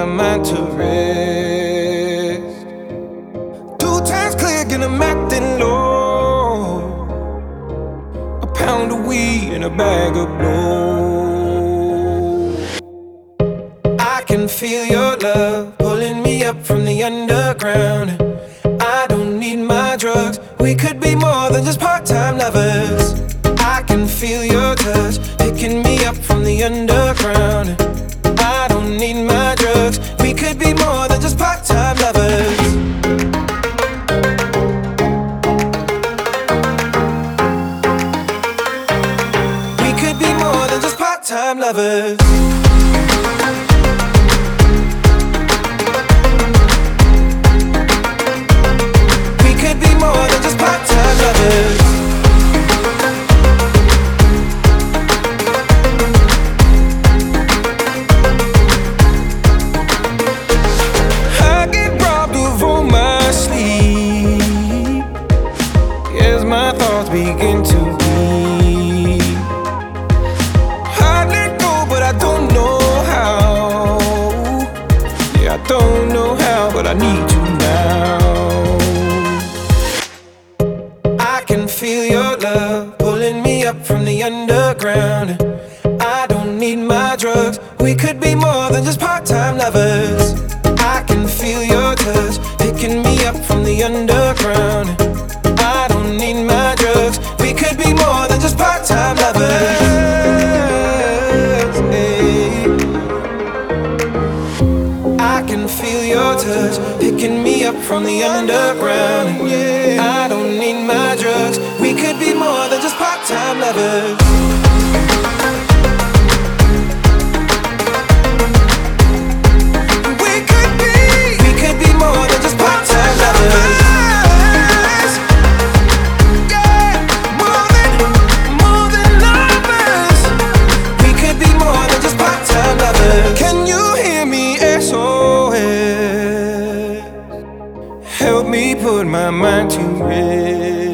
mind to rest. 2 times click and I'm acting low. A pound of weed and a bag of blow. I can feel your love pulling me up from the underground. I don't need my drugs. We could be more than just part-time lovers. I can feel your touch picking me up from the underground. I don't need my drugs. We could be more than just part-time lovers. We could be more than just part-time lovers. We could be more than just part-time lovers. My thoughts begin to be. I let go, but I don't know how. Yeah, I don't know how, but I need you now. I can feel your love pulling me up from the underground. I don't need my drugs. We could be more than just part-time lovers. I can feel your touch picking me up from the underground. I don't need my drugs. We could be more than just part-time lovers. Hey. I can feel your touch picking me up from the underground. Yeah. I don't need my drugs. We could be more than just part-time lovers. We could be more than just part-time lovers. Can you hear me, SOS? Help me put my mind to rest.